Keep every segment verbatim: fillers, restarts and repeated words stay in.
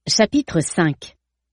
Chapitre cinq.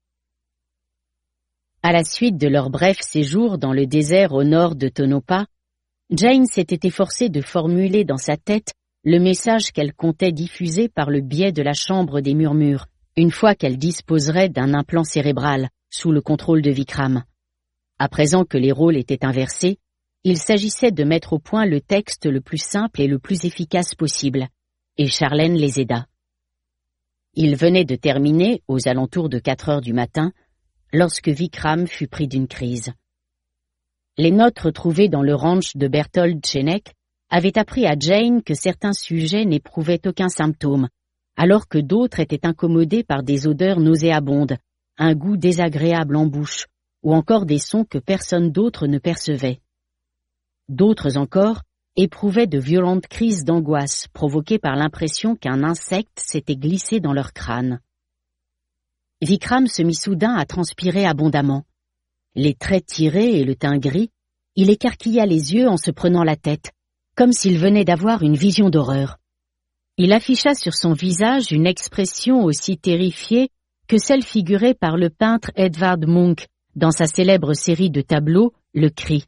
À la suite de leur bref séjour dans le désert au nord de Tonopah, Jane s'était efforcée de formuler dans sa tête le message qu'elle comptait diffuser par le biais de la chambre des murmures, une fois qu'elle disposerait d'un implant cérébral, sous le contrôle de Vikram. À présent que les rôles étaient inversés, il s'agissait de mettre au point le texte le plus simple et le plus efficace possible, et Charlène les aida. Il venait de terminer, aux alentours de quatre heures du matin, lorsque Vikram fut pris d'une crise. Les notes retrouvées dans le ranch de Berthold Chenek avaient appris à Jane que certains sujets n'éprouvaient aucun symptôme, alors que d'autres étaient incommodés par des odeurs nauséabondes, un goût désagréable en bouche, ou encore des sons que personne d'autre ne percevait. D'autres encore éprouvaient de violentes crises d'angoisse provoquées par l'impression qu'un insecte s'était glissé dans leur crâne. Vikram se mit soudain à transpirer abondamment. Les traits tirés et le teint gris, il écarquilla les yeux en se prenant la tête, comme s'il venait d'avoir une vision d'horreur. Il afficha sur son visage une expression aussi terrifiée que celle figurée par le peintre Edvard Munch dans sa célèbre série de tableaux, Le Cri.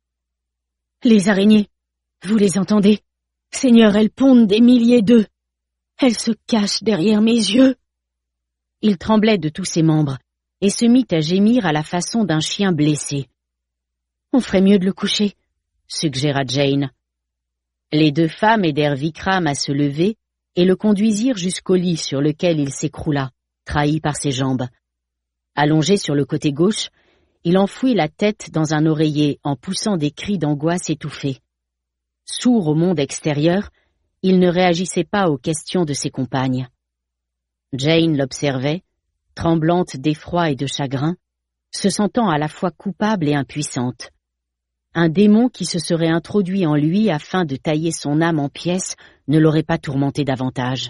« Les araignées, vous les entendez? Seigneur, elles pondent des milliers d'œufs. Elles se cachent derrière mes yeux. » Il tremblait de tous ses membres et se mit à gémir à la façon d'un chien blessé. « On ferait mieux de le coucher, » suggéra Jane. Les deux femmes aidèrent Vikram à se lever et le conduisirent jusqu'au lit sur lequel il s'écroula, trahi par ses jambes. Allongé sur le côté gauche, il enfouit la tête dans un oreiller en poussant des cris d'angoisse étouffés. Sourd au monde extérieur, il ne réagissait pas aux questions de ses compagnes. Jane l'observait, tremblante d'effroi et de chagrin, se sentant à la fois coupable et impuissante. Un démon qui se serait introduit en lui afin de tailler son âme en pièces ne l'aurait pas tourmenté davantage.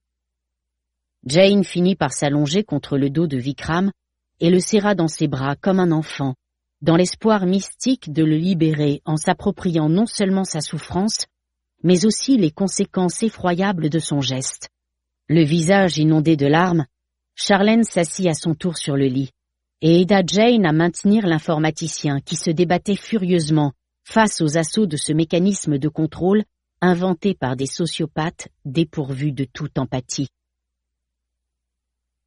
Jane finit par s'allonger contre le dos de Vikram et le serra dans ses bras comme un enfant, dans l'espoir mystique de le libérer en s'appropriant non seulement sa souffrance, mais aussi les conséquences effroyables de son geste. Le visage inondé de larmes, Charlène s'assit à son tour sur le lit et aida Jane à maintenir l'informaticien qui se débattait furieusement face aux assauts de ce mécanisme de contrôle inventé par des sociopathes dépourvus de toute empathie.